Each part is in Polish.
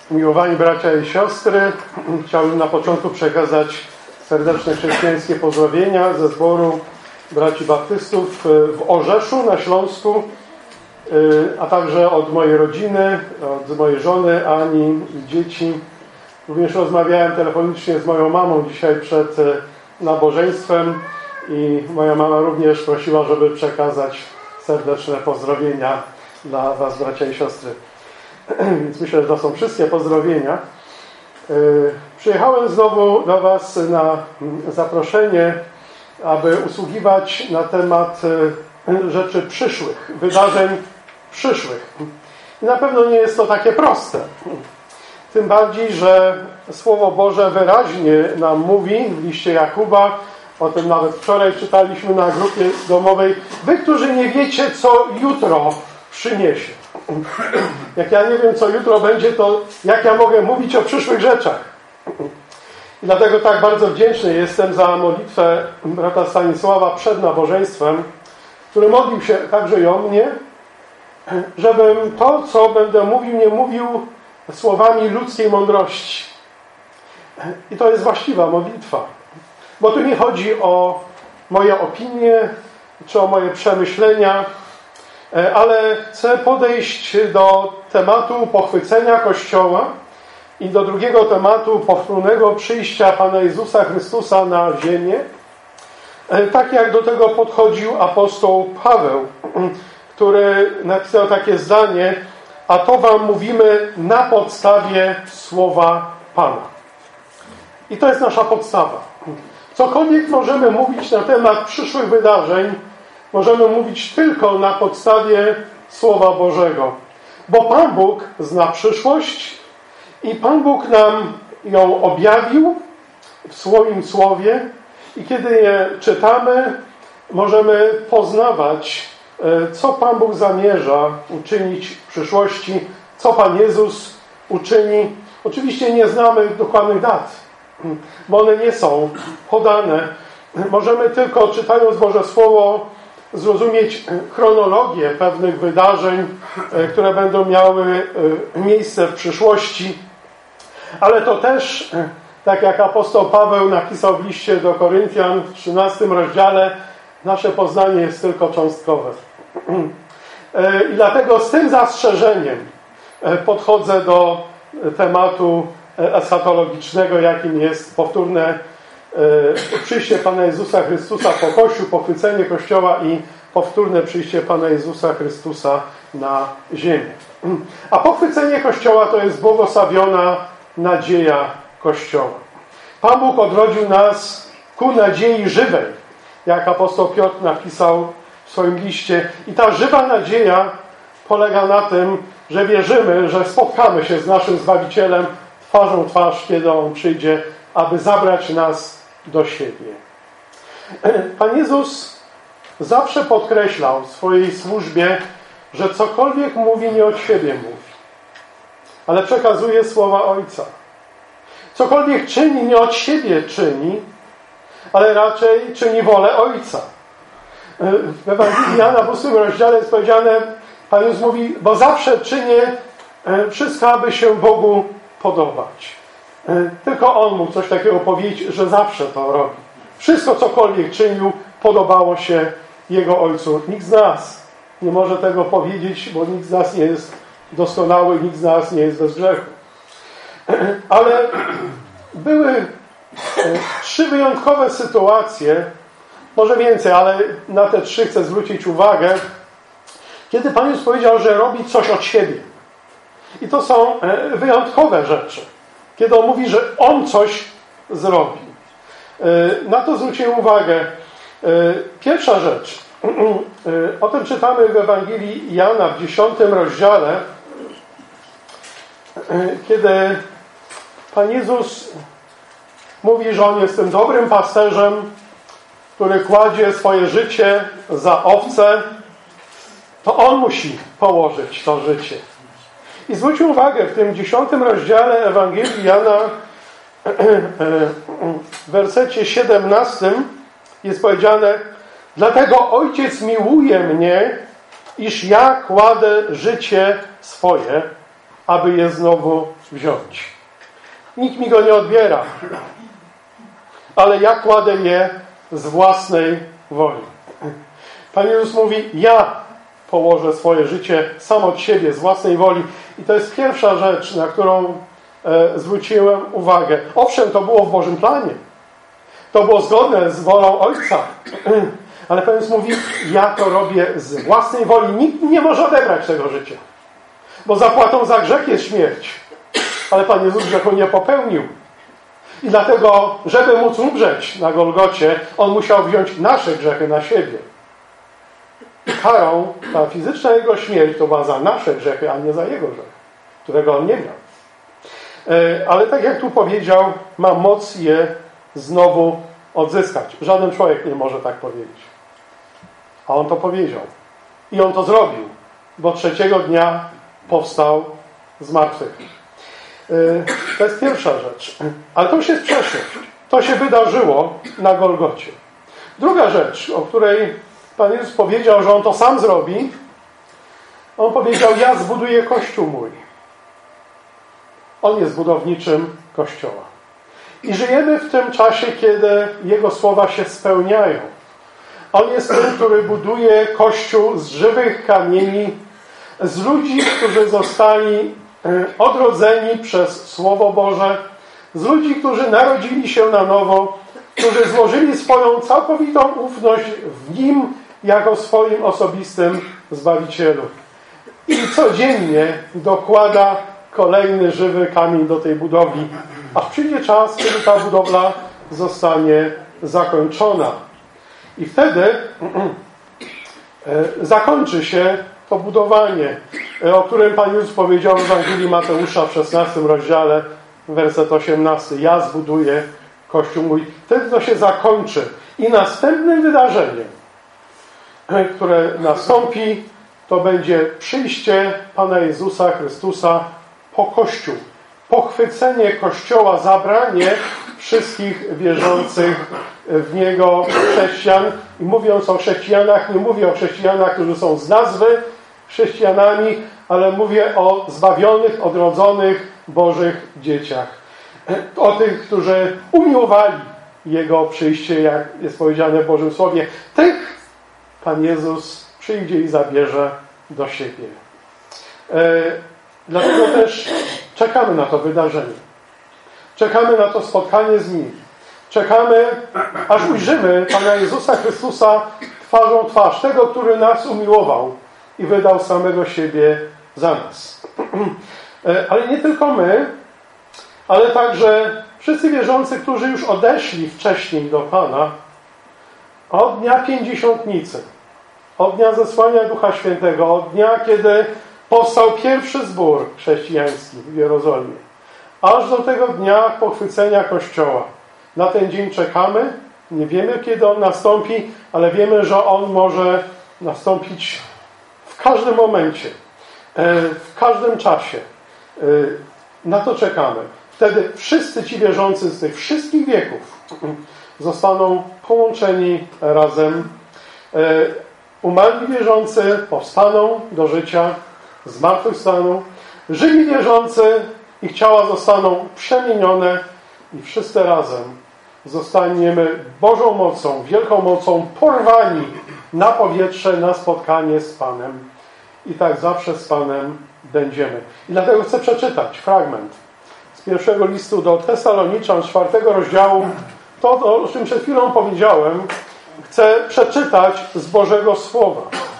Miłowani bracia i siostry, chciałbym na początku przekazać serdeczne chrześcijańskie pozdrowienia ze zboru braci baptystów w Orzeszu na Śląsku, a także od mojej rodziny, od mojej żony Ani i dzieci. Również rozmawiałem telefonicznie z moją mamą dzisiaj przed nabożeństwem i moja mama również prosiła, żeby przekazać serdeczne pozdrowienia dla was, bracia i siostry. Więc myślę, że to są wszystkie pozdrowienia. Przyjechałem znowu do was na zaproszenie, aby usługiwać na temat rzeczy przyszłych, wydarzeń przyszłych. I na pewno nie jest to takie proste. Tym bardziej, że Słowo Boże wyraźnie nam mówi w liście Jakuba, o tym nawet wczoraj czytaliśmy na grupie domowej, wy, którzy nie wiecie, co jutro przyniesie. Jak ja nie wiem, co jutro będzie, to jak ja mogę mówić o przyszłych rzeczach? I dlatego tak bardzo wdzięczny jestem za modlitwę brata Stanisława przed nabożeństwem, który modlił się także i o mnie, żebym to, co będę mówił, nie mówił słowami ludzkiej mądrości. I to jest właściwa modlitwa. Bo tu nie chodzi o moje opinie, czy o moje przemyślenia, ale chcę podejść do tematu pochwycenia Kościoła i do drugiego tematu powtórnego przyjścia Pana Jezusa Chrystusa na ziemię, tak jak do tego podchodził apostoł Paweł, który napisał takie zdanie: a to wam mówimy na podstawie słowa Pana. I to jest nasza podstawa. Cokolwiek możemy mówić na temat przyszłych wydarzeń, możemy mówić tylko na podstawie Słowa Bożego. Bo Pan Bóg zna przyszłość i Pan Bóg nam ją objawił w swoim Słowie i kiedy je czytamy, możemy poznawać, co Pan Bóg zamierza uczynić w przyszłości, co Pan Jezus uczyni. Oczywiście nie znamy dokładnych dat, bo one nie są podane. Możemy tylko, czytając Boże Słowo, zrozumieć chronologię pewnych wydarzeń, które będą miały miejsce w przyszłości. Ale to też, tak jak apostoł Paweł napisał w liście do Koryntian w 13 rozdziale, nasze poznanie jest tylko cząstkowe. I dlatego z tym zastrzeżeniem podchodzę do tematu eschatologicznego, jakim jest powtórne przyjście Pana Jezusa Chrystusa po Kościół, pochwycenie Kościoła i powtórne przyjście Pana Jezusa Chrystusa na ziemię. A pochwycenie Kościoła to jest błogosławiona nadzieja Kościoła. Pan Bóg odrodził nas ku nadziei żywej, jak apostoł Piotr napisał w swoim liście. I ta żywa nadzieja polega na tym, że wierzymy, że spotkamy się z naszym Zbawicielem twarzą w twarz, kiedy On przyjdzie, aby zabrać nas do siebie. Pan Jezus zawsze podkreślał w swojej służbie, że cokolwiek mówi, nie od siebie mówi, ale przekazuje słowa Ojca. Cokolwiek czyni, nie od siebie czyni, ale raczej czyni wolę Ojca. W Ewangelii Jana w 8 rozdziale jest powiedziane, Pan Jezus mówi, bo zawsze czynię wszystko, aby się Bogu podobać. Tylko On mógł coś takiego powiedzieć, że zawsze to robi. Wszystko, cokolwiek czynił, podobało się Jego Ojcu. Nikt z nas nie może tego powiedzieć, bo nikt z nas nie jest doskonały, nikt z nas nie jest bez grzechu. Ale były 3 wyjątkowe sytuacje, może więcej, ale na te 3 chcę zwrócić uwagę, kiedy Pan Jezus powiedział, że robi coś od siebie. I to są wyjątkowe rzeczy. Kiedy On mówi, że On coś zrobi. Na to zwróciłem uwagę. Pierwsza rzecz. O tym czytamy w Ewangelii Jana w 10 rozdziale, kiedy Pan Jezus mówi, że On jest tym dobrym pasterzem, który kładzie swoje życie za owce, to On musi położyć to życie. I zwróćcie uwagę, w tym 10 rozdziale Ewangelii Jana w wersecie 17 jest powiedziane: dlatego Ojciec miłuje mnie, iż ja kładę życie swoje aby je znowu wziąć. Nikt mi go nie odbiera, ale ja kładę je z własnej woli. Pan Jezus mówi, ja położę swoje życie sam od siebie, z własnej woli. I to jest pierwsza rzecz, na którą zwróciłem uwagę. Owszem, to było w Bożym planie. To było zgodne z wolą Ojca. Ale Pan Jezus mówi, ja to robię z własnej woli. Nikt nie może odebrać tego życia. Bo zapłatą za grzech jest śmierć. Ale Pan Jezus grzechu nie popełnił. I dlatego, żeby móc umrzeć na Golgocie, On musiał wziąć nasze grzechy na siebie. Karą, ta fizyczna Jego śmierć to była za nasze grzechy, a nie za Jego grzech, którego On nie miał. Ale tak jak tu powiedział, ma moc je znowu odzyskać. Żaden człowiek nie może tak powiedzieć. A On to powiedział. I On to zrobił, bo trzeciego dnia powstał z martwych. To jest pierwsza rzecz. Ale to już jest przeszłość. To się wydarzyło na Golgocie. Druga rzecz, o której Pan Jezus powiedział, że On to sam zrobi, On powiedział, ja zbuduję Kościół mój. On jest budowniczym Kościoła. I żyjemy w tym czasie, kiedy Jego słowa się spełniają. On jest tym, który buduje Kościół z żywych kamieni, z ludzi, którzy zostali odrodzeni przez Słowo Boże, z ludzi, którzy narodzili się na nowo, którzy złożyli swoją całkowitą ufność w Nim jako swoim osobistym Zbawicielu. I codziennie dokłada kolejny żywy kamień do tej budowli. Aż przyjdzie czas, kiedy ta budowla zostanie zakończona. I wtedy zakończy się to budowanie, o którym Pan Jezus powiedział w Ewangelii Mateusza w 16 rozdziale, werset 18. Ja zbuduję Kościół mój. Wtedy to się zakończy. I następnym wydarzeniem, które nastąpi, to będzie przyjście Pana Jezusa Chrystusa po Kościół. Pochwycenie Kościoła, zabranie wszystkich wierzących w Niego chrześcijan. I mówiąc o chrześcijanach, nie mówię o chrześcijanach, którzy są z nazwy chrześcijanami, ale mówię o zbawionych, odrodzonych Bożych dzieciach. O tych, którzy umiłowali Jego przyjście, jak jest powiedziane w Bożym Słowie. Tych Pan Jezus przyjdzie i zabierze do siebie. Dlatego też czekamy na to wydarzenie. Czekamy na to spotkanie z Nim. Czekamy, aż ujrzymy Pana Jezusa Chrystusa twarzą w twarz. Tego, który nas umiłował i wydał samego siebie za nas. Ale nie tylko my, ale także wszyscy wierzący, którzy już odeszli wcześniej do Pana, od dnia Pięćdziesiątnicy, od dnia zesłania Ducha Świętego, od dnia, kiedy powstał pierwszy zbór chrześcijański w Jerozolimie, aż do tego dnia pochwycenia Kościoła. Na ten dzień czekamy. Nie wiemy, kiedy on nastąpi, ale wiemy, że on może nastąpić w każdym momencie, w każdym czasie. Na to czekamy. Wtedy wszyscy ci wierzący z tych wszystkich wieków zostaną połączeni razem. Umarli wierzący powstaną do życia, zmartwychwstaną. Żywi wierzący, ich ciała zostaną przemienione i wszyscy razem zostaniemy Bożą mocą, wielką mocą porwani na powietrze, na spotkanie z Panem. I tak zawsze z Panem będziemy. I dlatego chcę przeczytać fragment z pierwszego listu do Tesaloniczan, 4 rozdziału. To, o czym przed chwilą powiedziałem, chcę przeczytać z Bożego Słowa,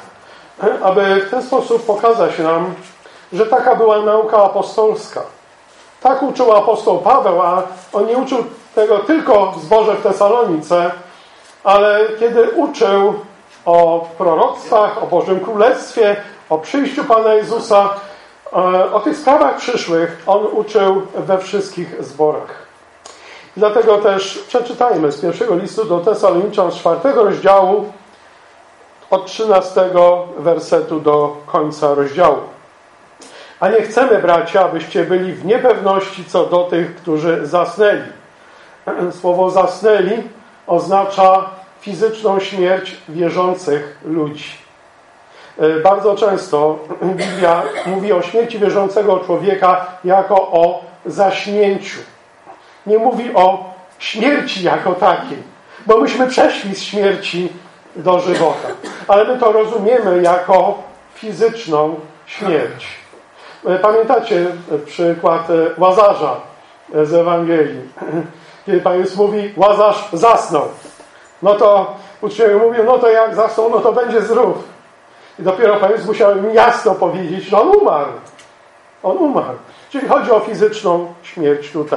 aby w ten sposób pokazać nam, że taka była nauka apostolska. Tak uczył apostoł Paweł, a on nie uczył tego tylko w zborze w Tesalonice, ale kiedy uczył o proroctwach, o Bożym Królestwie, o przyjściu Pana Jezusa, o tych sprawach przyszłych, on uczył we wszystkich zborach. Dlatego też przeczytajmy z pierwszego listu do Tesaloniczan, z 4 rozdziału, od 13 wersetu do końca rozdziału. A nie chcemy, bracia, abyście byli w niepewności co do tych, którzy zasnęli. Słowo zasnęli oznacza fizyczną śmierć wierzących ludzi. Bardzo często Biblia mówi o śmierci wierzącego człowieka jako o zaśnięciu. Nie mówi o śmierci jako takiej, bo myśmy przeszli z śmierci do żywota. Ale my to rozumiemy jako fizyczną śmierć. Pamiętacie przykład Łazarza z Ewangelii? Kiedy Pan Jezus mówi, Łazarz zasnął. No to uczniowie mówią, no to jak zasnął, no to będzie zdrów. I dopiero Pan Jezus musiał im jasno powiedzieć, że on umarł. On umarł. Czyli chodzi o fizyczną śmierć tutaj.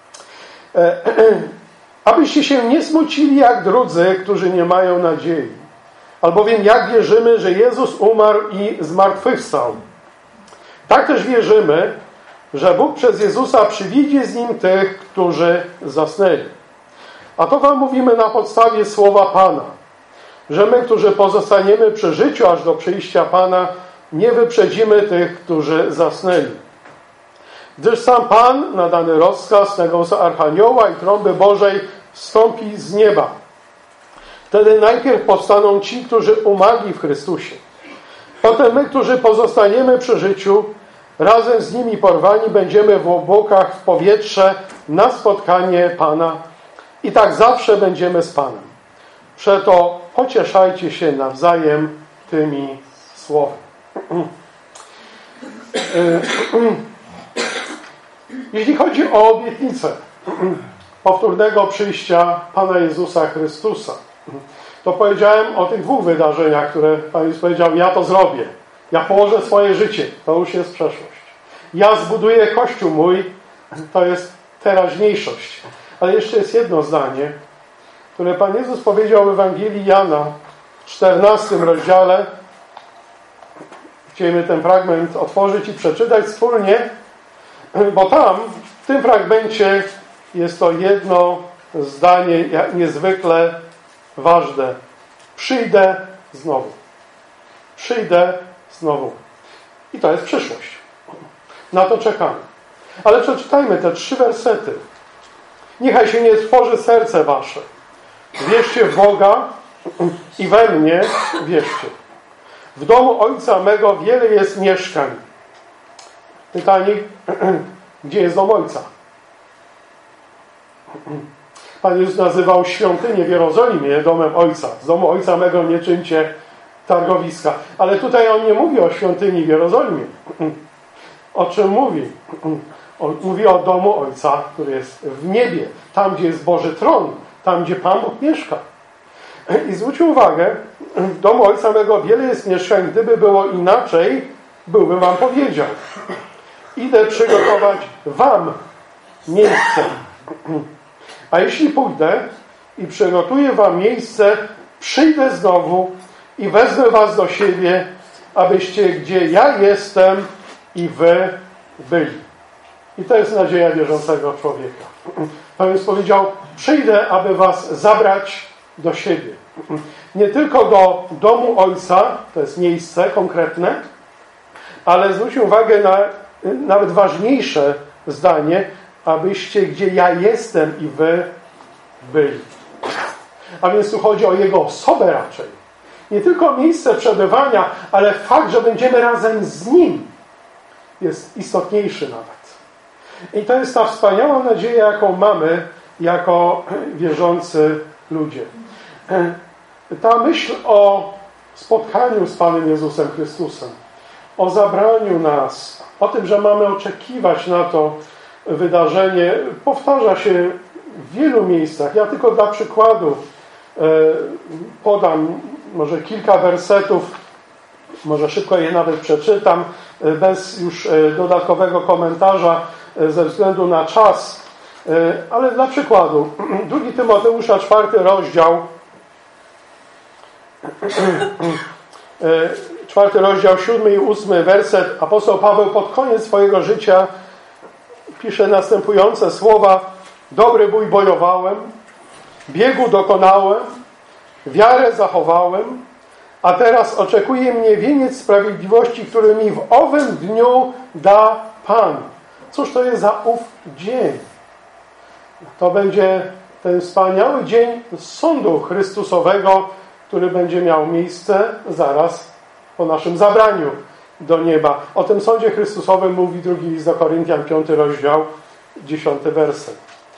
Abyście się nie smucili jak drudzy, którzy nie mają nadziei. Albowiem jak wierzymy, że Jezus umarł i zmartwychwstał, tak też wierzymy, że Bóg przez Jezusa przywiezie z Nim tych, którzy zasnęli. A to wam mówimy na podstawie słowa Pana, że my, którzy pozostaniemy przy życiu aż do przyjścia Pana, nie wyprzedzimy tych, którzy zasnęli. Gdyż sam Pan na dany rozkaz na głos Archanioła i trąby Bożej wstąpi z nieba. Wtedy najpierw powstaną ci, którzy umarli w Chrystusie. Potem my, którzy pozostaniemy przy życiu, razem z nimi porwani będziemy w obłokach w powietrze na spotkanie Pana. I tak zawsze będziemy z Panem. Przeto pocieszajcie się nawzajem tymi słowy. Jeśli chodzi o obietnicę powtórnego przyjścia Pana Jezusa Chrystusa, to powiedziałem o tych dwóch wydarzeniach, które Pan Jezus powiedział, ja to zrobię. Ja położę swoje życie. To już jest przeszłość. Ja zbuduję Kościół mój. To jest teraźniejszość. Ale jeszcze jest jedno zdanie, które Pan Jezus powiedział w Ewangelii Jana w 14 rozdziale. Chcielibyśmy ten fragment otworzyć i przeczytać wspólnie, bo tam, w tym fragmencie jest to jedno zdanie niezwykle ważne. Przyjdę znowu. Przyjdę znowu. I to jest przyszłość. Na to czekamy. Ale przeczytajmy te 3 wersety. Niechaj się nie trwoży serce wasze. Wierzcie w Boga i we mnie wierzcie. W domu Ojca mego wiele jest mieszkań. Pytanie, gdzie jest dom Ojca? Pan Jezus nazywał świątynię w Jerozolimie domem Ojca. Z domu Ojca mego nie czyńcie targowiska. Ale tutaj on nie mówi o świątyni w Jerozolimie. O czym mówi? On mówi o domu Ojca, który jest w niebie. Tam, gdzie jest Boży tron. Tam, gdzie Pan Bóg mieszka. I zwróćcie uwagę, w domu Ojca mego wiele jest mieszkań. Gdyby było inaczej, byłbym wam powiedział. Idę przygotować wam miejsce. A jeśli pójdę i przygotuję wam miejsce, przyjdę znowu i wezmę was do siebie, abyście gdzie ja jestem i wy byli. I to jest nadzieja wierzącego człowieka. Pan Jezus powiedział, przyjdę, aby was zabrać do siebie. Nie tylko do domu Ojca, to jest miejsce konkretne, ale zwróćcie uwagę na nawet ważniejsze zdanie, abyście gdzie ja jestem i wy byli. A więc tu chodzi o Jego osobę raczej. Nie tylko miejsce przebywania, ale fakt, że będziemy razem z Nim jest istotniejszy nawet. I to jest ta wspaniała nadzieja, jaką mamy jako wierzący ludzie. Ta myśl o spotkaniu z Panem Jezusem Chrystusem, o zabraniu nas, o tym, że mamy oczekiwać na to wydarzenie, powtarza się w wielu miejscach. Ja tylko dla przykładu podam może kilka wersetów, może szybko je nawet przeczytam, bez już dodatkowego komentarza ze względu na czas, ale dla przykładu 2 Tymoteusza 4 rozdział 4 rozdział 7 i 8 werset. Apostoł Paweł pod koniec swojego życia pisze następujące słowa: dobry bój bojowałem, biegu dokonałem, wiarę zachowałem, a teraz oczekuje mnie wieniec sprawiedliwości, który mi w owym dniu da Pan. Cóż to jest za ów dzień? To będzie ten wspaniały dzień sądu Chrystusowego, który będzie miał miejsce zaraz po naszym zabraniu do nieba. O tym sądzie Chrystusowym mówi 2 list do Koryntian, 5 rozdział, 10 werset.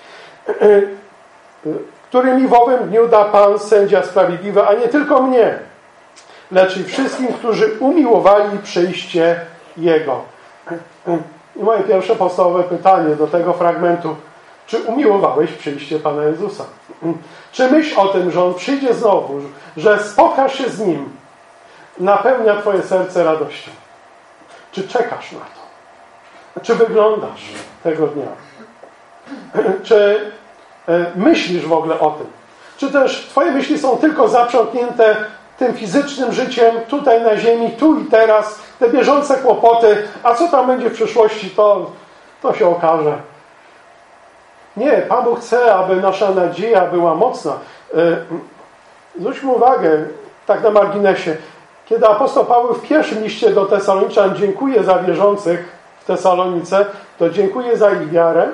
Którymi w owym dniu da Pan, sędzia sprawiedliwy, a nie tylko mnie, lecz i wszystkim, którzy umiłowali przyjście Jego. I moje pierwsze podstawowe pytanie do tego fragmentu: czy umiłowałeś przyjście Pana Jezusa? Czy myśl o tym, że On przyjdzie znowu, że spotkasz się z Nim, napełnia Twoje serce radością? Czy czekasz na to? Czy wyglądasz tego dnia? Czy myślisz w ogóle o tym? Czy też Twoje myśli są tylko zaprzątnięte tym fizycznym życiem, tutaj na ziemi, tu i teraz, te bieżące kłopoty, a co tam będzie w przyszłości, to się okaże. Nie, Pan Bóg chce, aby nasza nadzieja była mocna. Zwróćmy uwagę, tak na marginesie, kiedy apostoł Paweł w pierwszym liście do Tesaloniczan dziękuje za wierzących w Tesalonice, to dziękuję za ich wiarę,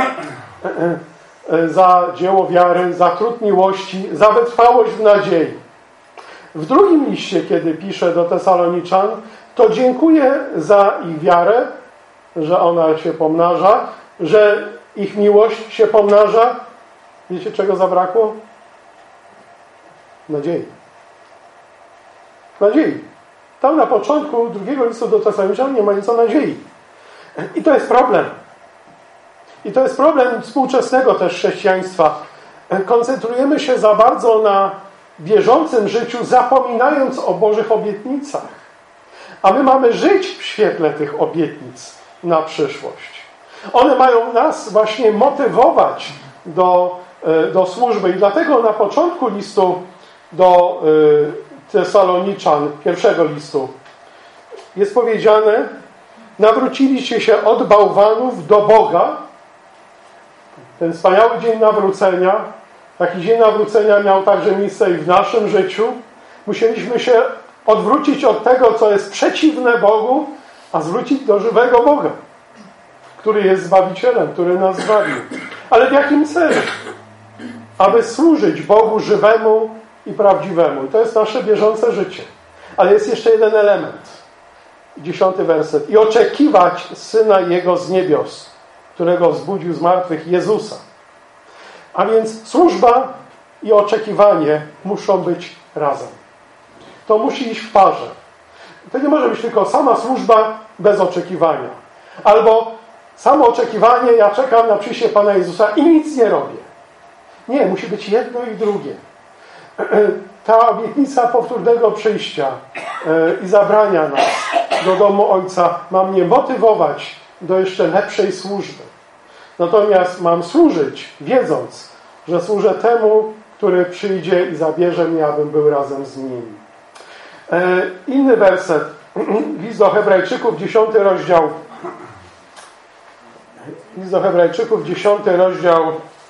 za dzieło wiary, za trud miłości, za wytrwałość w nadziei. W drugim liście, kiedy pisze do Tesaloniczan, to dziękuję za ich wiarę, że ona się pomnaża, że ich miłość się pomnaża. Wiecie, czego zabrakło? Nadziei. Nadziei. Tam na początku drugiego listu do Tesaloniczan nie ma nic o nadziei. I to jest problem. I to jest problem współczesnego też chrześcijaństwa. Koncentrujemy się za bardzo na bieżącym życiu, zapominając o Bożych obietnicach. A my mamy żyć w świetle tych obietnic na przyszłość. One mają nas właśnie motywować do służby. I dlatego na początku listu do Tesaloniczan, pierwszego listu, jest powiedziane: nawróciliście się od bałwanów do Boga. Ten wspaniały dzień nawrócenia, taki dzień nawrócenia miał także miejsce i w naszym życiu. Musieliśmy się odwrócić od tego, co jest przeciwne Bogu, a zwrócić do żywego Boga, który jest Zbawicielem, który nas zbawił. Ale w jakim celu? Aby służyć Bogu żywemu i prawdziwemu. I to jest nasze bieżące życie. Ale jest jeszcze jeden element. 10 werset. I oczekiwać Syna Jego z niebios, którego wzbudził z martwych, Jezusa. A więc służba i oczekiwanie muszą być razem. To musi iść w parze. To nie może być tylko sama służba bez oczekiwania. Albo samo oczekiwanie, ja czekam na przyjście Pana Jezusa i nic nie robię. Nie, musi być jedno i drugie. Ta obietnica powtórnego przyjścia i zabrania nas do domu Ojca ma mnie motywować do jeszcze lepszej służby. Natomiast mam służyć, wiedząc, że służę temu, który przyjdzie i zabierze mnie, abym był razem z Nim. Inny werset. List do Hebrajczyków, 10 rozdział. List do Hebrajczyków, 10 rozdział,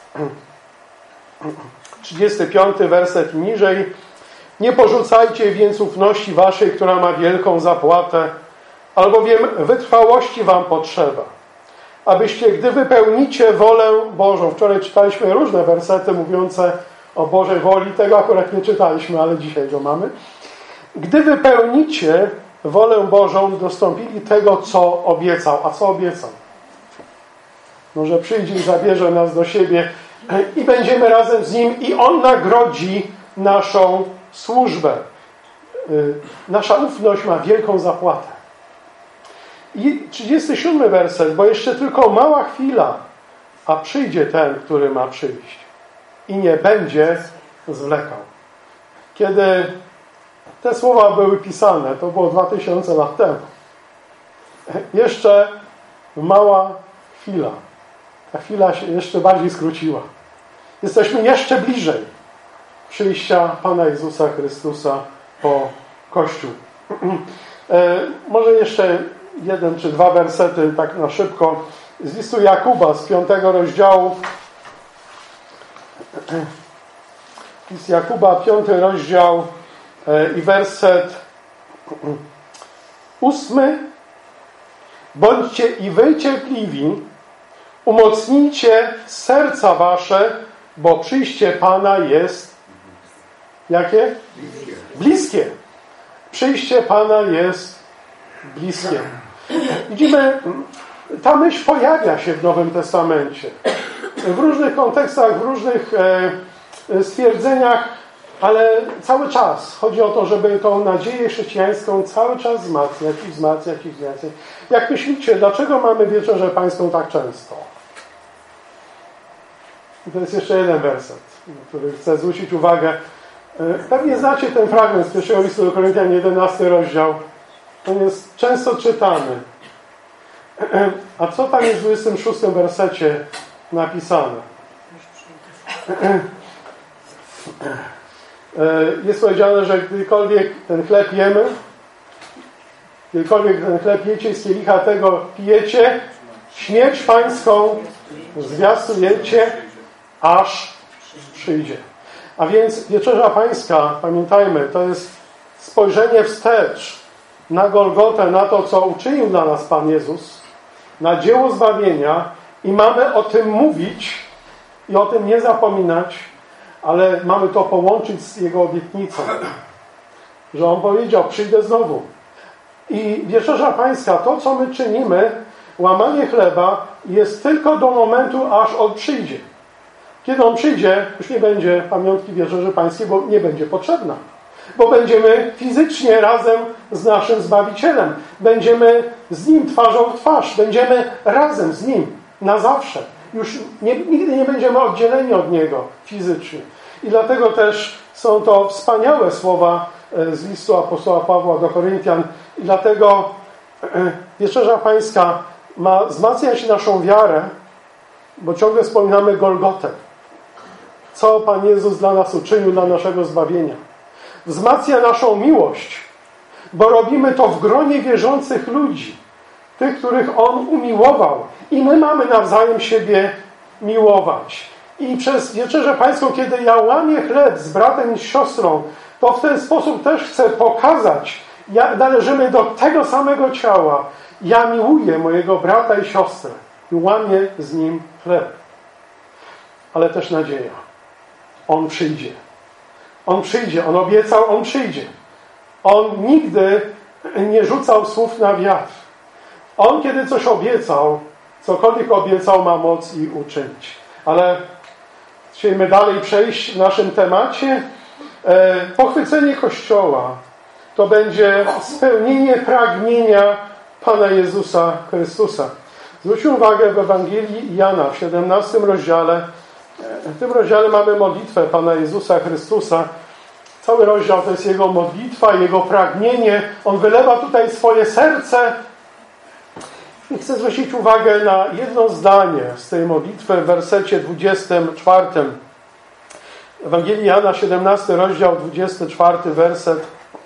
35 werset niżej. Nie porzucajcie więc ufności waszej, która ma wielką zapłatę, albowiem wytrwałości wam potrzeba, abyście, gdy wypełnicie wolę Bożą. Wczoraj czytaliśmy różne wersety mówiące o Bożej woli. Tego akurat nie czytaliśmy, ale dzisiaj go mamy. Gdy wypełnicie wolę Bożą, dostąpili tego, co obiecał. A co obiecał? No, że przyjdzie i zabierze nas do siebie i będziemy razem z Nim i On nagrodzi naszą służbę. Nasza ufność ma wielką zapłatę. I 37 werset, bo jeszcze tylko mała chwila, a przyjdzie ten, który ma przyjść i nie będzie zwlekał. Kiedy te słowa były pisane, to było 2000 lat temu, jeszcze mała chwila. Ta chwila się jeszcze bardziej skróciła. Jesteśmy jeszcze bliżej przyjścia Pana Jezusa Chrystusa po Kościół. Może jeszcze jeden czy dwa wersety, tak na szybko, z listu Jakuba, z 5 rozdziału. List Jakuba, 5 rozdział i werset 8. Bądźcie i wy cierpliwi, umocnijcie serca wasze, bo przyjście Pana jest jakie? Bliskie. Przyjście Pana jest bliskie. Widzimy, ta myśl pojawia się w Nowym Testamencie. W różnych kontekstach, w różnych stwierdzeniach, ale cały czas chodzi o to, żeby tą nadzieję chrześcijańską cały czas wzmacniać i wzmacniać i wzmacniać. Jak myślicie, dlaczego mamy Wieczerzę Pańską tak często? I to jest jeszcze jeden werset, na który chcę zwrócić uwagę. Pewnie znacie ten fragment z pierwszego listu do Koryntian, 11 rozdział. On jest często czytany. A co tam jest w 26 wersecie napisane? Jest powiedziane, że gdykolwiek ten chleb jemy, gdykolwiek ten chleb jecie i z kielicha tego pijecie, śmierć Pańską zwiastujecie, aż przyjdzie. A więc Wieczerza Pańska, pamiętajmy, to jest spojrzenie wstecz na Golgotę, na to, co uczynił dla nas Pan Jezus, na dzieło zbawienia i mamy o tym mówić i o tym nie zapominać, ale mamy to połączyć z Jego obietnicą, że On powiedział, przyjdę znowu. I Wieczerza Pańska, to co my czynimy, łamanie chleba jest tylko do momentu, aż On przyjdzie. Kiedy On przyjdzie, już nie będzie pamiątki Wieczerzy Pańskiej, bo nie będzie potrzebna. Bo będziemy fizycznie razem z naszym Zbawicielem. Będziemy z Nim twarzą w twarz. Będziemy razem z Nim na zawsze. Już nigdy nie będziemy oddzieleni od Niego fizycznie. I dlatego też są to wspaniałe słowa z listu apostoła Pawła do Koryntian. I dlatego Wieczerza Pańska ma wzmacniać naszą wiarę, bo ciągle wspominamy Golgotę. Co Pan Jezus dla nas uczynił, dla naszego zbawienia. Wzmacnia naszą miłość, bo robimy to w gronie wierzących ludzi, tych, których On umiłował. I my mamy nawzajem siebie miłować. I przez Wieczerzę Pańską, kiedy ja łamię chleb z bratem i z siostrą, to w ten sposób też chcę pokazać, należymy do tego samego ciała. Ja miłuję mojego brata i siostrę i łamię z nim chleb. Ale też nadzieja. On przyjdzie. On przyjdzie. On obiecał, On przyjdzie. On nigdy nie rzucał słów na wiatr. On, kiedy coś obiecał, cokolwiek obiecał, ma moc i uczynić. Ale chcielibyśmy dalej przejść w naszym temacie. Pochwycenie Kościoła to będzie spełnienie pragnienia Pana Jezusa Chrystusa. Zwróćmy uwagę w Ewangelii Jana w 17 rozdziale. W tym rozdziale mamy modlitwę Pana Jezusa Chrystusa. Cały rozdział to jest Jego modlitwa, Jego pragnienie. On wylewa tutaj swoje serce. I chcę zwrócić uwagę na jedno zdanie z tej modlitwy w wersecie 24. Ewangelii Jana, 17 rozdział, 24 werset.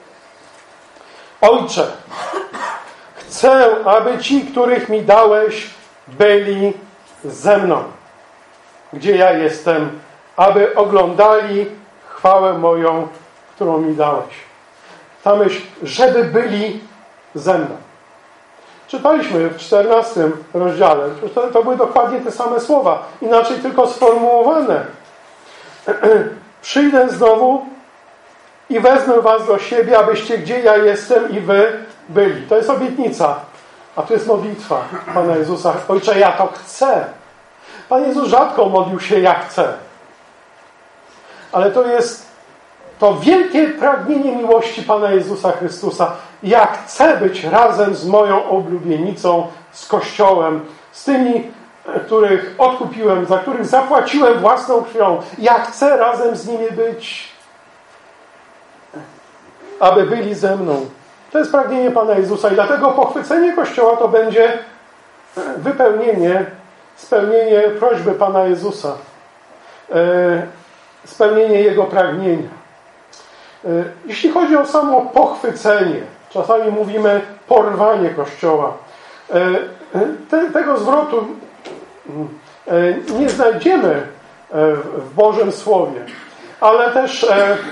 Ojcze, chcę, aby ci, których mi dałeś, byli ze mną, gdzie ja jestem, aby oglądali chwałę moją, którą mi dałeś. Ta myśl, żeby byli ze mną. Czytaliśmy w 14 rozdziale. To były dokładnie te same słowa, inaczej tylko sformułowane. Przyjdę znowu i wezmę was do siebie, abyście gdzie ja jestem i wy byli. To jest obietnica. A tu jest modlitwa Pana Jezusa. Ojcze, ja to chcę. Pan Jezus rzadko modlił się, ja chcę. Ale to jest to wielkie pragnienie miłości Pana Jezusa Chrystusa. Ja chcę być razem z moją oblubienicą, z Kościołem, z tymi, których odkupiłem, za których zapłaciłem własną krwią. Ja chcę razem z nimi być, aby byli ze mną. To jest pragnienie Pana Jezusa i dlatego pochwycenie Kościoła to będzie spełnienie prośby Pana Jezusa. Spełnienie Jego pragnienia. Jeśli chodzi o samo pochwycenie, czasami mówimy porwanie Kościoła. Tego zwrotu nie znajdziemy w Bożym Słowie, ale też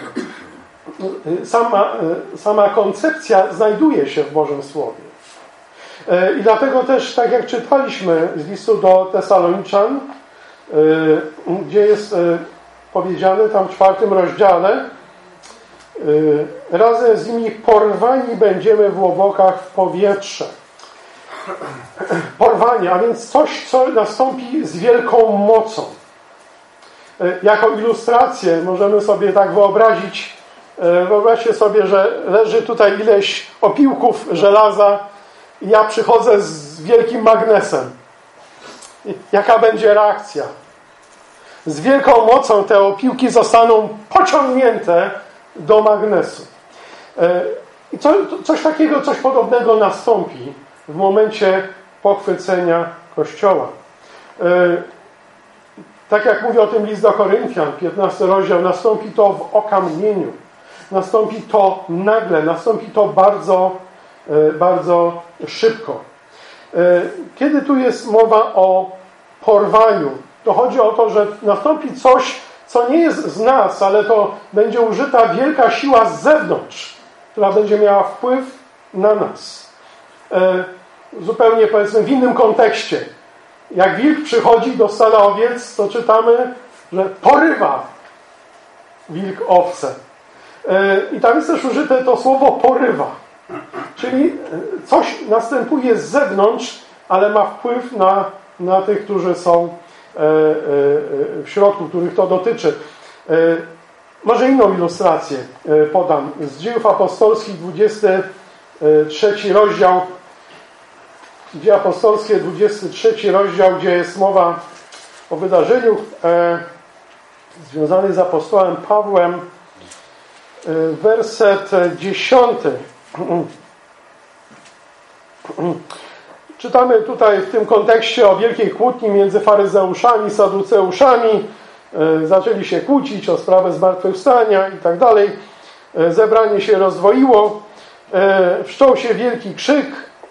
sama koncepcja znajduje się w Bożym Słowie. I dlatego też, tak jak czytaliśmy z listu do Tesaloniczan, gdzie jest powiedziane tam w 4 rozdziale, razem z nimi porwani będziemy w obłokach w powietrze. Porwanie, a więc coś, co nastąpi z wielką mocą. Jako ilustrację możemy sobie tak wyobrazić, wyobraźcie sobie, że leży tutaj ileś opiłków żelaza i ja przychodzę z wielkim magnesem. Jaka będzie reakcja? Z wielką mocą te opiłki zostaną pociągnięte do magnesu. I coś takiego, coś podobnego nastąpi w momencie pochwycenia Kościoła. Tak jak mówi o tym list do Koryntian, 15 rozdział, nastąpi to w okamgnieniu. Nastąpi to nagle, nastąpi to bardzo, bardzo szybko. Kiedy tu jest mowa o porwaniu, to chodzi o to, że nastąpi coś, co nie jest z nas, ale to będzie użyta wielka siła z zewnątrz, która będzie miała wpływ na nas. Zupełnie, powiedzmy, w innym kontekście. Jak wilk przychodzi do stada owiec, to czytamy, że porywa wilk owce. I tam jest też użyte to słowo porywa. Czyli coś następuje z zewnątrz, ale ma wpływ na tych, którzy są w środku, których to dotyczy. Może inną ilustrację podam. Z Dziejów Apostolskich, 23 rozdział. Dzieje Apostolskie, 23 rozdział, gdzie jest mowa o wydarzeniu związanym z apostołem Pawłem. Werset 10. Czytamy tutaj w tym kontekście o wielkiej kłótni między faryzeuszami i saduceuszami. Zaczęli się kłócić o sprawę zmartwychwstania i tak dalej. Zebranie się rozdwoiło. Wszczął się wielki krzyk.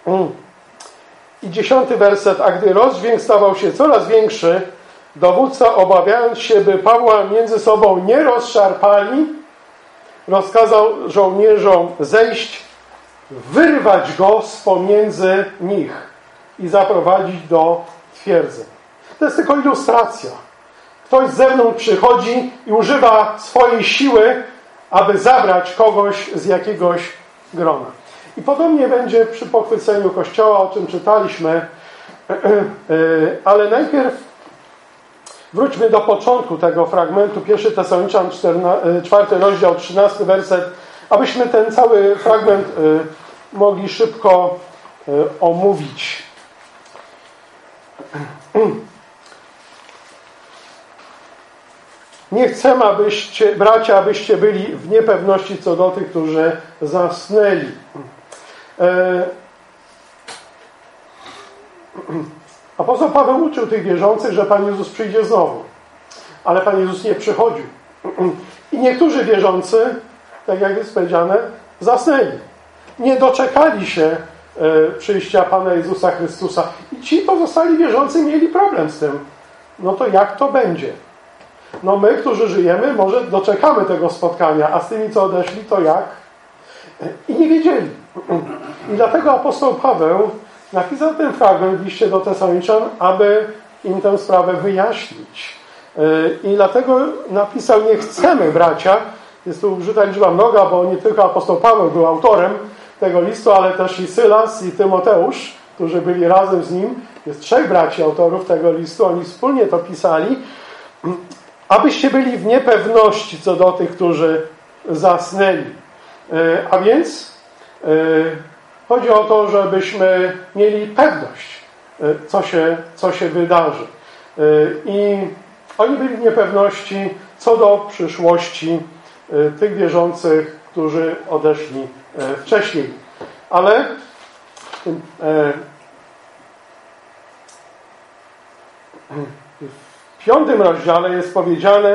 I 10 werset. A gdy rozdźwięk stawał się coraz większy, dowódca, obawiając się, by Pawła między sobą nie rozszarpali, rozkazał żołnierzom zejść, wyrwać go z pomiędzy nich i zaprowadzić do twierdzy. To jest tylko ilustracja. Ktoś z zewnątrz przychodzi i używa swojej siły, aby zabrać kogoś z jakiegoś grona. I podobnie będzie przy pochwyceniu Kościoła, o czym czytaliśmy, ale najpierw wróćmy do początku tego fragmentu, 1 Tesaloniczan 4 rozdział, 13 werset, abyśmy ten cały fragment mogli szybko omówić. Nie chcemy, bracia, abyście byli w niepewności co do tych, którzy zasnęli. Apostoł Paweł uczył tych wierzących, że Pan Jezus przyjdzie znowu. Ale Pan Jezus nie przychodził. I niektórzy wierzący, tak jak jest powiedziane, zasnęli. Nie doczekali się przyjścia Pana Jezusa Chrystusa. I ci pozostali wierzący mieli problem z tym. No to jak to będzie? No my, którzy żyjemy, może doczekamy tego spotkania, a z tymi, co odeszli, to jak? I nie wiedzieli. I dlatego apostoł Paweł napisał ten fragment w liście do Tesaloniczan, aby im tę sprawę wyjaśnić. I dlatego napisał: nie chcemy, bracia, jest tu użyta liczba mnoga, bo nie tylko apostoł Paweł był autorem tego listu, ale też i Sylas, i Tymoteusz, którzy byli razem z nim. Jest 3 braci autorów tego listu, oni wspólnie to pisali. Abyście byli w niepewności co do tych, którzy zasnęli. A więc chodzi o to, żebyśmy mieli pewność, co się wydarzy. I oni byli w niepewności co do przyszłości tych wierzących, którzy odeszli wcześniej. Ale w 5 rozdziale jest powiedziane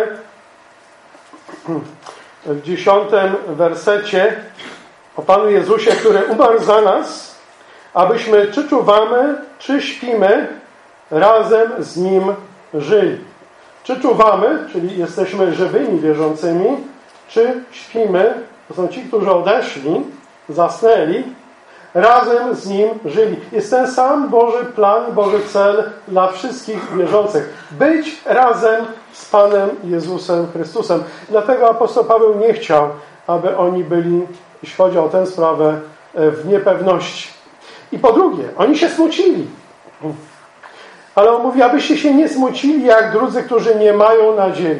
w 10 wersecie o Panu Jezusie, który umarł za nas, abyśmy czy czuwamy, czy śpimy, razem z Nim żyli. Czy czuwamy, czyli jesteśmy żywymi wierzącymi, czy śpimy, to są ci, którzy odeszli, zasnęli, razem z Nim żyli. Jest ten sam Boży plan, Boży cel dla wszystkich wierzących. Być razem z Panem Jezusem Chrystusem. Dlatego apostoł Paweł nie chciał, aby oni byli, jeśli chodzi o tę sprawę, w niepewności. I po drugie, oni się smucili. Ale on mówi, abyście się nie smucili jak drudzy, którzy nie mają nadziei.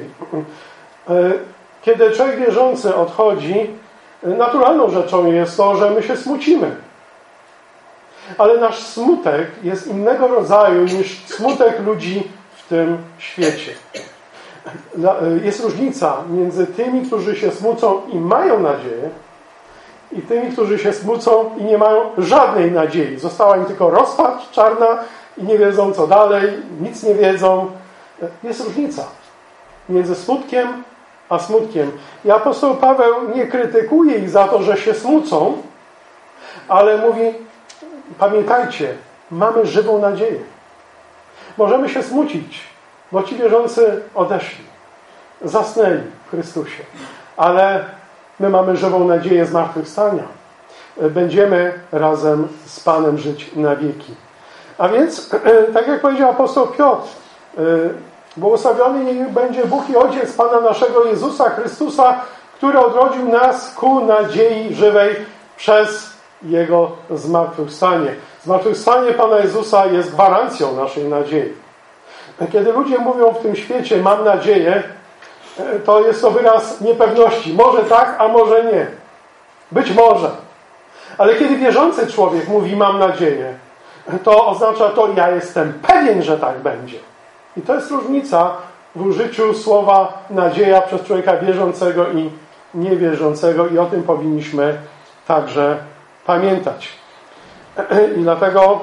Kiedy człowiek wierzący odchodzi, naturalną rzeczą jest to, że my się smucimy. Ale nasz smutek jest innego rodzaju niż smutek ludzi w tym świecie. Jest różnica między tymi, którzy się smucą i mają nadzieję, i tymi, którzy się smucą i nie mają żadnej nadziei. Została im tylko rozpacz czarna i nie wiedzą, co dalej, nic nie wiedzą. Jest różnica między smutkiem a smutkiem. I apostoł Paweł nie krytykuje ich za to, że się smucą, ale mówi, pamiętajcie, mamy żywą nadzieję. Możemy się smucić, bo ci wierzący odeszli, zasnęli w Chrystusie, ale my mamy żywą nadzieję zmartwychwstania. Będziemy razem z Panem żyć na wieki. A więc, tak jak powiedział apostoł Piotr, błogosławiony niech będzie Bóg i Ojciec Pana naszego Jezusa Chrystusa, który odrodził nas ku nadziei żywej przez Jego zmartwychwstanie. Zmartwychwstanie Pana Jezusa jest gwarancją naszej nadziei. Kiedy ludzie mówią w tym świecie, mam nadzieję, to jest to wyraz niepewności. Może tak, a może nie. Być może. Ale kiedy wierzący człowiek mówi, mam nadzieję, to oznacza to, ja jestem pewien, że tak będzie. I to jest różnica w użyciu słowa nadzieja przez człowieka wierzącego i niewierzącego i o tym powinniśmy także pamiętać. I dlatego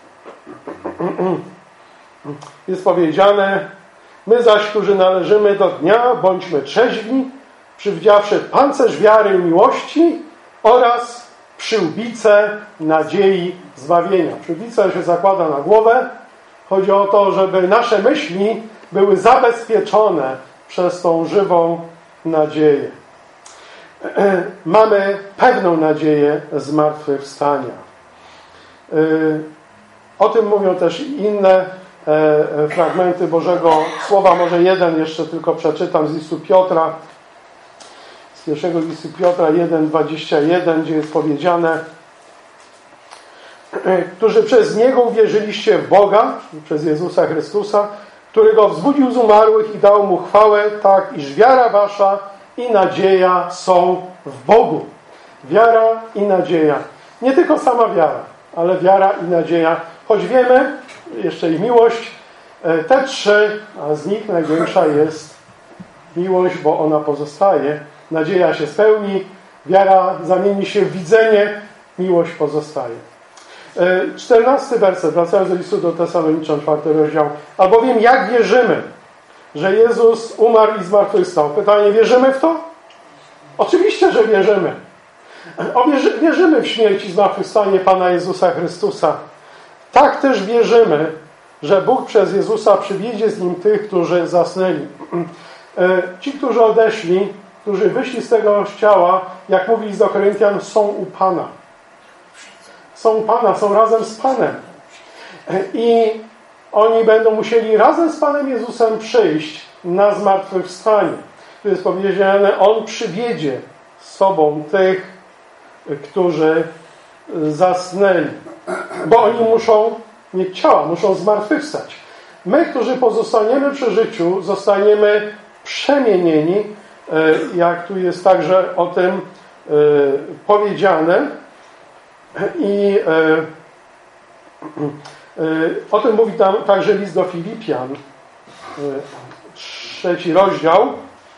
jest powiedziane, my zaś, którzy należymy do dnia, bądźmy trzeźwi, przywdziawszy pancerz wiary i miłości oraz przyłbicę nadziei zbawienia. Przyłbicę się zakłada na głowę. Chodzi o to, żeby nasze myśli były zabezpieczone przez tą żywą nadzieję. Mamy pewną nadzieję zmartwychwstania. O tym mówią też inne fragmenty Bożego Słowa. Może jeden jeszcze tylko przeczytam z listu Piotra, z pierwszego listu Piotra 1:21, gdzie jest powiedziane, którzy przez Niego uwierzyliście w Boga, przez Jezusa Chrystusa, który Go wzbudził z umarłych i dał Mu chwałę, tak iż wiara wasza i nadzieja są w Bogu. Wiara i nadzieja. Nie tylko sama wiara, ale wiara i nadzieja. Choć wiemy, jeszcze i miłość, te trzy, a z nich największa jest miłość, bo ona pozostaje. Nadzieja się spełni, wiara zamieni się w widzenie, miłość pozostaje. 14 werset, wracając do listu do Tesaloniczan, 4 rozdział. Albowiem jak wierzymy, że Jezus umarł i zmartwychwstał? Pytanie, wierzymy w to? Oczywiście, że wierzymy. Wierzymy w śmierć i zmartwychwstanie Pana Jezusa Chrystusa. Tak też wierzymy, że Bóg przez Jezusa przywiedzie z Nim tych, którzy zasnęli. Ci, którzy odeszli, którzy wyszli z tego ciała, jak mówi list do Koryntian, są u Pana. Są u Pana, są razem z Panem. I oni będą musieli razem z Panem Jezusem przyjść na zmartwychwstanie. Tu jest powiedziane, On przywiedzie z sobą tych, którzy zasnęli. Bo oni muszą mieć ciała, muszą zmartwychwstać. My, którzy pozostaniemy przy życiu, zostaniemy przemienieni, jak tu jest także o tym powiedziane. I o tym mówi tam także list do Filipian, 3 rozdział,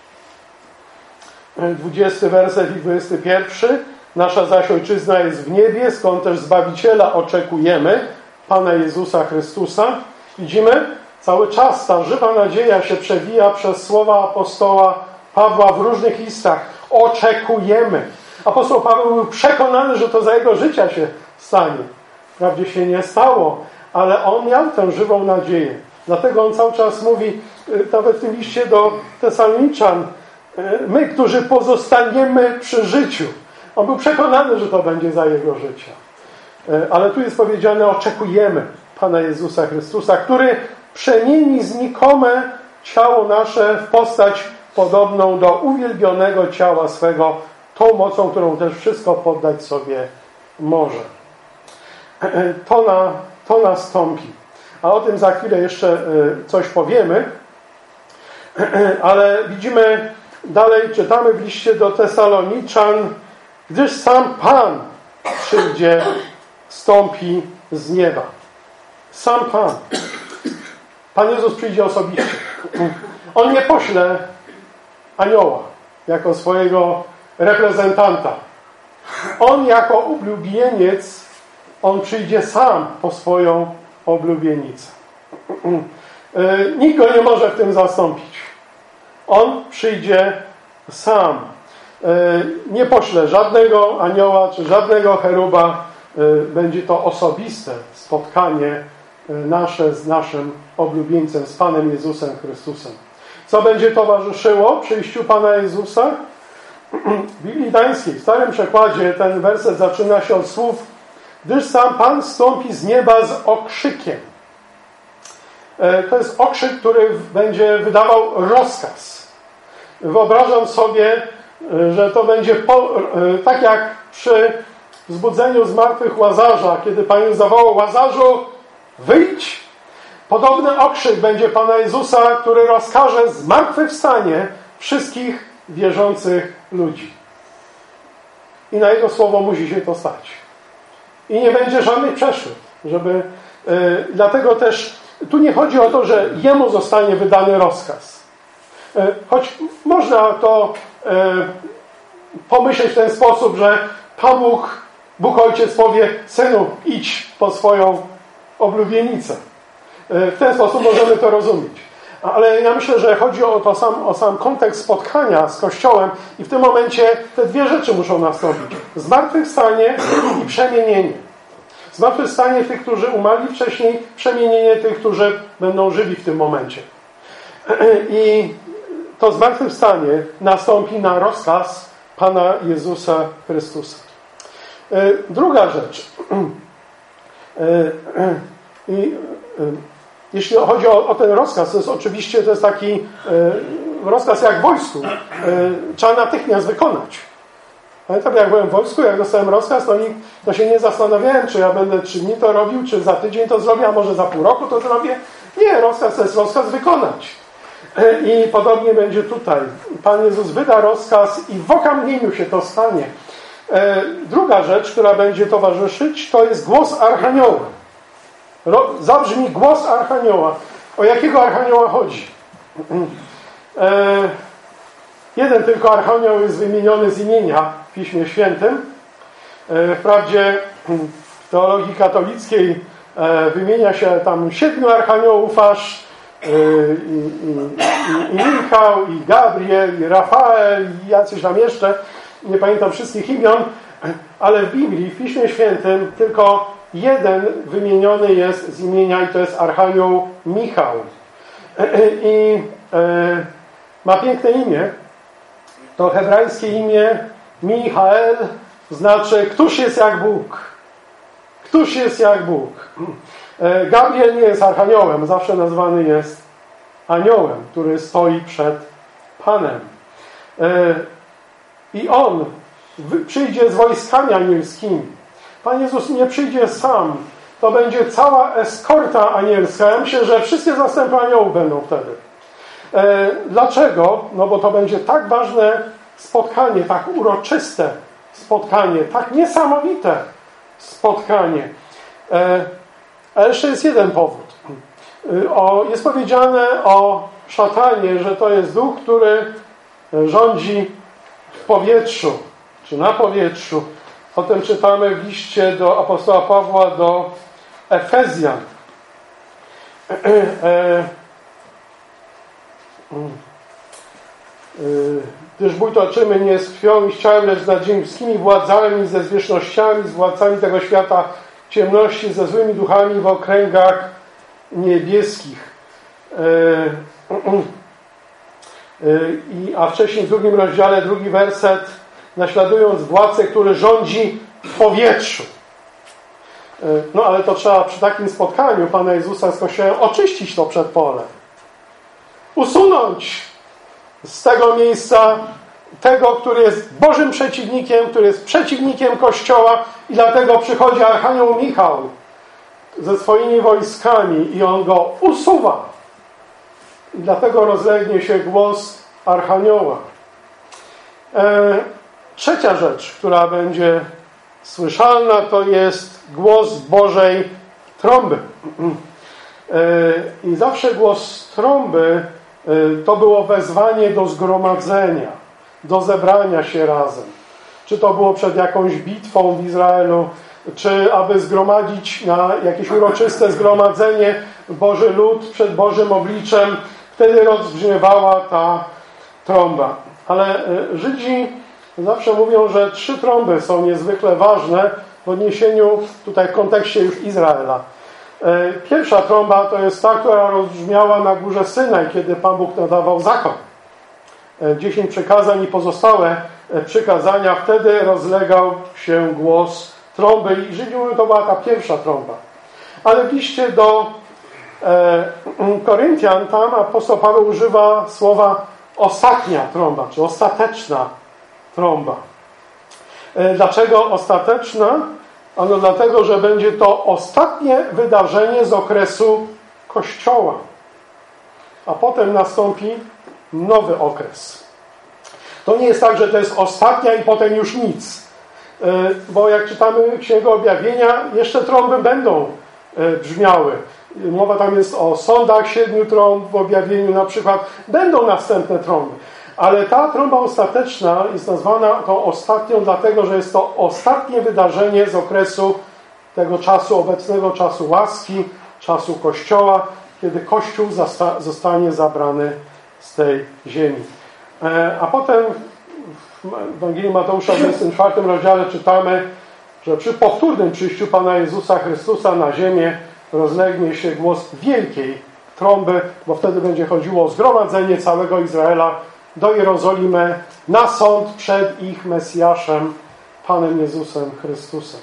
20 werset i 21. Nasza zaś ojczyzna jest w niebie, skąd też Zbawiciela oczekujemy, Pana Jezusa Chrystusa. Widzimy, cały czas ta żywa nadzieja się przewija przez słowa apostoła Pawła w różnych listach. Oczekujemy. Apostoł Paweł był przekonany, że to za jego życia się stanie. Wprawdzie się nie stało, ale on miał tę żywą nadzieję. Dlatego on cały czas mówi, nawet w tym liście do Tesaloniczan, my, którzy pozostaniemy przy życiu. On był przekonany, że to będzie za jego życia. Ale tu jest powiedziane, oczekujemy Pana Jezusa Chrystusa, który przemieni znikome ciało nasze w postać podobną do uwielbionego ciała swego, tą mocą, którą też wszystko poddać sobie może. To nastąpi. A o tym za chwilę jeszcze coś powiemy. Ale widzimy dalej, czytamy w liście do Tesaloniczan, gdyż sam Pan przyjdzie, wstąpi z nieba. Sam Pan. Pan Jezus przyjdzie osobiście. On nie pośle anioła jako swojego reprezentanta. On jako oblubieniec, on przyjdzie sam po swoją oblubienicę. Nikt go nie może w tym zastąpić. On przyjdzie sam. Nie pośle żadnego anioła czy żadnego cheruba. Będzie to osobiste spotkanie nasze z naszym oblubieńcem, z Panem Jezusem Chrystusem. Co będzie towarzyszyło przyjściu Pana Jezusa? W Biblii Gdańskiej, w Starym Przekładzie, ten werset zaczyna się od słów: gdyż sam Pan zstąpi z nieba z okrzykiem. To jest okrzyk, który będzie wydawał rozkaz. Wyobrażam sobie, że to będzie tak jak przy wzbudzeniu z martwych Łazarza, kiedy Pan Jezus zawołał: Łazarzu, wyjdź! Podobny okrzyk będzie Pana Jezusa, który rozkaże zmartwychwstanie wszystkich wierzących ludzi. I na Jego słowo musi się to stać. I nie będzie żadnych przeszkód, dlatego też tu nie chodzi o to, że Jemu zostanie wydany rozkaz. Choć można to pomyśleć w ten sposób, że Pan Bóg Ojciec powie: synu, idź po swoją oblubienicę. W ten sposób możemy to rozumieć. Ale ja myślę, że chodzi o sam kontekst spotkania z Kościołem i w tym momencie te dwie rzeczy muszą nastąpić. Zmartwychwstanie i przemienienie. Zmartwychwstanie tych, którzy umarli wcześniej, przemienienie tych, którzy będą żyli w tym momencie. I to zmartwychwstanie nastąpi na rozkaz Pana Jezusa Chrystusa. Druga rzecz. Jeśli chodzi o ten rozkaz, to jest oczywiście taki rozkaz jak w wojsku. Trzeba natychmiast wykonać. Pamiętam, jak byłem w wojsku, jak dostałem rozkaz, to się nie zastanawiałem, czy ja będę 3 dni to robił, czy za tydzień to zrobię, a może za pół roku to zrobię. Nie, rozkaz to jest rozkaz wykonać. I podobnie będzie tutaj. Pan Jezus wyda rozkaz i w okamgnieniu się to stanie. Druga rzecz, która będzie towarzyszyć, to jest głos archanioła. Zabrzmi głos archanioła. O jakiego archanioła chodzi? Jeden tylko archanioł jest wymieniony z imienia w Piśmie Świętym. Wprawdzie w teologii katolickiej wymienia się tam 7 archaniołów aż, i Michał, i Gabriel, i Rafael, i jacyś tam jeszcze. Nie pamiętam wszystkich imion, ale w Biblii, w Piśmie Świętym tylko jeden wymieniony jest z imienia i to jest archanioł Michał. I ma piękne imię. To hebrajskie imię Michael znaczy któż jest jak Bóg. Któż jest jak Bóg. Gabriel nie jest archaniołem, zawsze nazwany jest aniołem, który stoi przed Panem. I on przyjdzie z wojskami anielskimi. Pan Jezus nie przyjdzie sam. To będzie cała eskorta anielska. Ja myślę, że wszystkie zastępy aniołów będą wtedy. Dlaczego? No bo to będzie tak ważne spotkanie, tak uroczyste spotkanie, tak niesamowite spotkanie. Ale jeszcze jest jeden powód. Jest powiedziane o szatanie, że to jest duch, który rządzi w powietrzu, czy na powietrzu. O tym czytamy w liście do apostoła Pawła do Efezjan. Gdyż bój toczymy nie z krwią i z ciałem, lecz z nadziemskimi władzami, ze zwierzchnościami, z władcami tego świata ciemności, ze złymi duchami w okręgach niebieskich. A wcześniej w 2 rozdziale, 2 werset, naśladując władcę, który rządzi w powietrzu. No ale to trzeba przy takim spotkaniu Pana Jezusa z Kościołem oczyścić to przedpole. Usunąć z tego miejsca tego, który jest Bożym przeciwnikiem, który jest przeciwnikiem Kościoła i dlatego przychodzi Archanioł Michał ze swoimi wojskami i on go usuwa. I dlatego rozlegnie się głos Archanioła. Trzecia rzecz, która będzie słyszalna, to jest głos Bożej trąby. I zawsze głos trąby to było wezwanie do zgromadzenia, do zebrania się razem. Czy to było przed jakąś bitwą w Izraelu, czy aby zgromadzić na jakieś uroczyste zgromadzenie Boży lud przed Bożym obliczem. Wtedy rozbrzmiewała ta trąba. Ale Żydzi zawsze mówią, że 3 trąby są niezwykle ważne w odniesieniu, tutaj w kontekście już Izraela. Pierwsza trąba to jest ta, która rozbrzmiała na górze Synaj, kiedy Pan Bóg nadawał zakon. 10 przykazań i pozostałe przykazania, wtedy rozlegał się głos trąby i Żydzi mówią, to była ta pierwsza trąba. Ale w liście do Koryntian, tam apostoł Paweł używa słowa ostatnia trąba, czy ostateczna trąba. Dlaczego ostateczna? Ano dlatego, że będzie to ostatnie wydarzenie z okresu Kościoła. A potem nastąpi nowy okres. To nie jest tak, że to jest ostatnia i potem już nic. Bo jak czytamy Księgę Objawienia, jeszcze trąby będą brzmiały. Mowa tam jest o sądach 7 trąb w Objawieniu na przykład. Będą następne trąby. Ale ta trąba ostateczna jest nazwana tą ostatnią, dlatego że jest to ostatnie wydarzenie z okresu tego czasu, obecnego czasu łaski, czasu Kościoła, kiedy Kościół zostanie zabrany z tej ziemi. A potem w Ewangelii Mateusza w 24 rozdziale czytamy, że przy powtórnym przyjściu Pana Jezusa Chrystusa na ziemię rozlegnie się głos wielkiej trąby, bo wtedy będzie chodziło o zgromadzenie całego Izraela do Jerozolimy na sąd przed ich Mesjaszem, Panem Jezusem Chrystusem.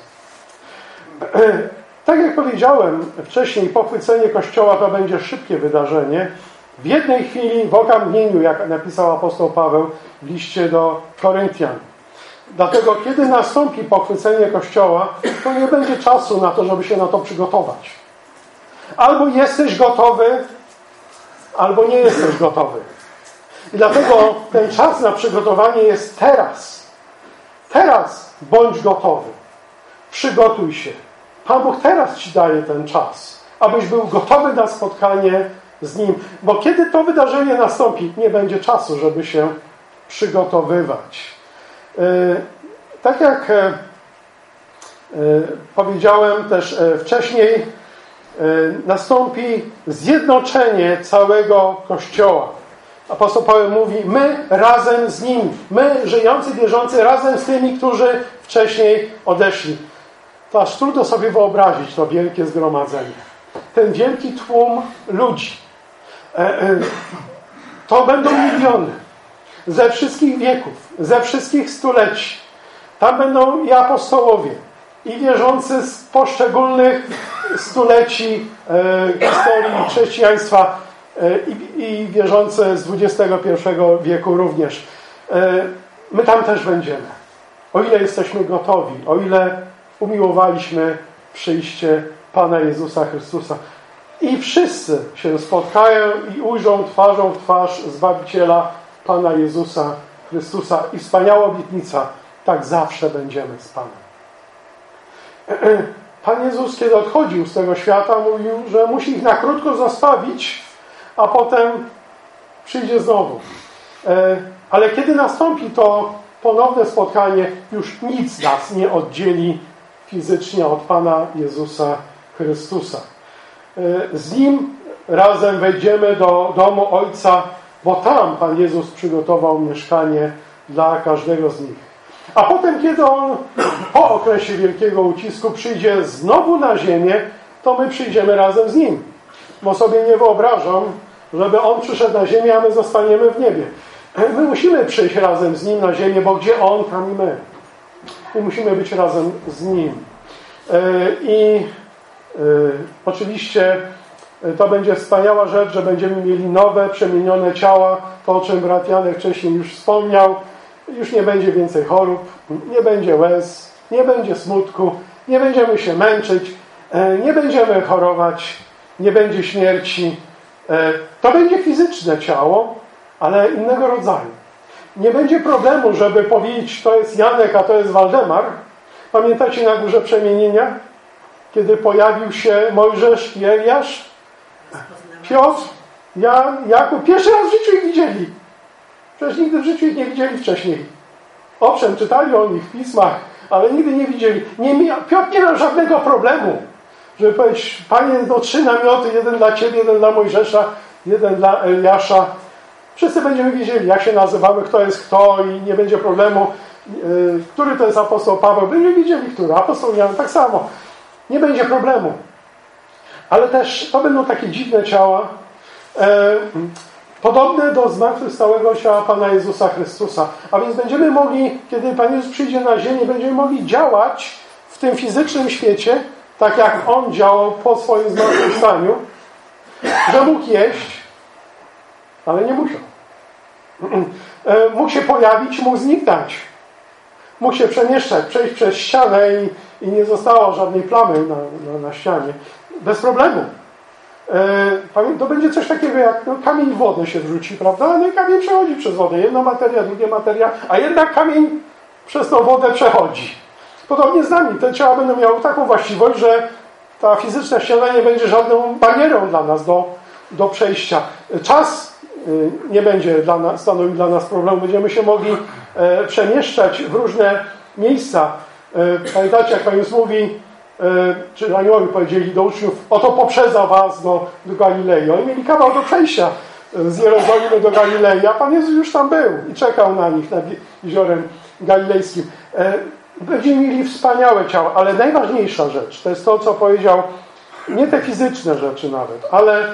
Tak jak powiedziałem wcześniej, pochwycenie Kościoła to będzie szybkie wydarzenie. W jednej chwili, w okamgnieniu, jak napisał apostoł Paweł w liście do Koryntian. Dlatego, kiedy nastąpi pochwycenie Kościoła, to nie będzie czasu na to, żeby się na to przygotować. Albo jesteś gotowy, albo nie jesteś gotowy. I dlatego ten czas na przygotowanie jest teraz. Teraz bądź gotowy. Przygotuj się. Pan Bóg teraz Ci daje ten czas, abyś był gotowy na spotkanie z Nim. Bo kiedy to wydarzenie nastąpi, nie będzie czasu, żeby się przygotowywać. Tak jak powiedziałem też wcześniej, nastąpi zjednoczenie całego Kościoła. Apostoł Paweł mówi, my razem z Nim, my żyjący, wierzący razem z tymi, którzy wcześniej odeszli. To aż trudno sobie wyobrazić to wielkie zgromadzenie. Ten wielki tłum ludzi. To będą miliony. Ze wszystkich wieków, ze wszystkich stuleci. Tam będą i apostołowie, i wierzący z poszczególnych stuleci historii chrześcijaństwa, i wierzący z XXI wieku również. My tam też będziemy. O ile jesteśmy gotowi, o ile umiłowaliśmy przyjście Pana Jezusa Chrystusa. I wszyscy się spotkają i ujrzą twarzą w twarz Zbawiciela Pana Jezusa Chrystusa. I wspaniała obietnica, tak zawsze będziemy z Panem. Pan Jezus, kiedy odchodził z tego świata, mówił, że musi ich na krótko zostawić, a potem przyjdzie znowu. Ale kiedy nastąpi to ponowne spotkanie, już nic nas nie oddzieli fizycznie od Pana Jezusa Chrystusa. Z Nim razem wejdziemy do domu Ojca, bo tam Pan Jezus przygotował mieszkanie dla każdego z nich. A potem, kiedy On po okresie wielkiego ucisku przyjdzie znowu na ziemię, to my przyjdziemy razem z Nim. Bo sobie nie wyobrażam, żeby On przyszedł na ziemię, a my zostaniemy w niebie. My musimy przyjść razem z Nim na ziemię, bo gdzie On, tam i my. My musimy być razem z Nim. Oczywiście to będzie wspaniała rzecz, że będziemy mieli nowe, przemienione ciała, to o czym brat Janek wcześniej już wspomniał. już nie będzie więcej chorób, nie będzie łez, nie będzie smutku, nie będziemy się męczyć, nie będziemy chorować, nie będzie śmierci. To będzie fizyczne ciało, ale innego rodzaju. Nie będzie problemu, żeby powiedzieć, to jest Janek, a to jest Waldemar. Pamiętacie na Górze Przemienienia? Kiedy pojawił się Mojżesz i Eliasz? Piotr, Jan, Jakub. Pierwszy raz w życiu ich widzieli. Przecież nigdy w życiu ich nie widzieli wcześniej. Owszem, czytali o nich w pismach, ale nigdy nie widzieli. Piotr nie miał żadnego problemu, żeby powiedzieć, Panie, no 3 namioty, jeden dla Ciebie, jeden dla Mojżesza, jeden dla Eliasza. Wszyscy będziemy wiedzieli, jak się nazywamy, kto jest kto i nie będzie problemu, który to jest apostoł Paweł. Będziemy wiedzieli, który. Apostoł Jan tak samo. Nie będzie problemu. Ale też to będą takie dziwne ciała, podobne do zmartwychwstałego ciała Pana Jezusa Chrystusa. A więc będziemy mogli, kiedy Pan Jezus przyjdzie na ziemię, będziemy mogli działać w tym fizycznym świecie, tak jak On działał po swoim zmartwychwstaniu, że mógł jeść, ale nie musiał. Mógł się pojawić, mógł zniknąć. Mógł się przemieszczać, przejść przez ścianę i nie zostało żadnej plamy na ścianie. Bez problemu. To będzie coś takiego jak kamień w wodę się wrzuci, prawda? Ale kamień przechodzi przez wodę. Jedna materia, druga materia, a jednak kamień przez tą wodę przechodzi. Podobnie z nami. Te ciała będą miały taką właściwość, że ta fizyczna ściana nie będzie żadną barierą dla nas do przejścia. Czas nie będzie stanowił dla nas problemu. Będziemy się mogli przemieszczać w różne miejsca. Pamiętacie, jak Pan Jezus mówi, czy aniołowie powiedzieli do uczniów, oto poprzedza was do Galilei. Oni mieli kawał do przejścia z Jerozolimy do Galilei, a Pan Jezus już tam był i czekał na nich nad jeziorem galilejskim. Będziemy mieli wspaniałe ciało, ale najważniejsza rzecz to jest to, co powiedział, nie te fizyczne rzeczy nawet, ale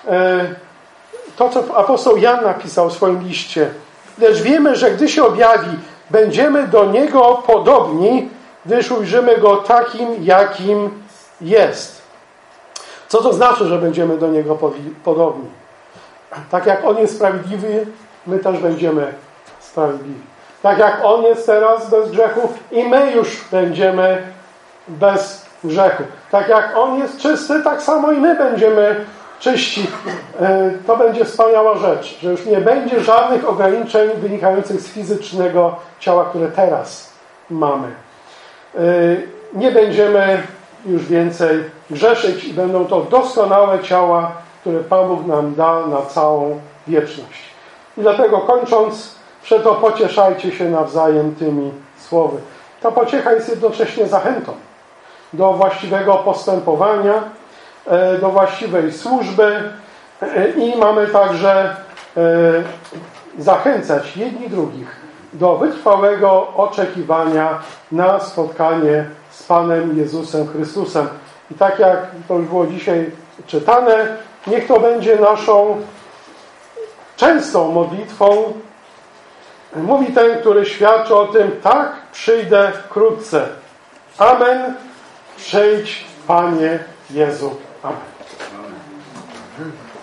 to, co apostoł Jan napisał w swoim liście. Lecz wiemy, że gdy się objawi, będziemy do Niego podobni, gdyż ujrzymy Go takim, jakim jest. Co to znaczy, że będziemy do Niego podobni? Tak jak On jest sprawiedliwy, my też będziemy sprawiedliwi. Tak jak On jest teraz bez grzechu i my już będziemy bez grzechu. Tak jak On jest czysty, tak samo i my będziemy czyści. To będzie wspaniała rzecz, że już nie będzie żadnych ograniczeń wynikających z fizycznego ciała, które teraz mamy. Nie będziemy już więcej grzeszyć i będą to doskonałe ciała, które Pan Bóg nam da na całą wieczność. I dlatego kończąc, przeto pocieszajcie się nawzajem tymi słowy. Ta pociecha jest jednocześnie zachętą do właściwego postępowania, do właściwej służby i mamy także zachęcać jedni drugich do wytrwałego oczekiwania na spotkanie z Panem Jezusem Chrystusem. I tak jak to już było dzisiaj czytane, niech to będzie naszą częstą modlitwą. Mówi ten, który świadczy o tym, tak, przyjdę wkrótce. Amen. Przyjdź, Panie Jezu. Amen.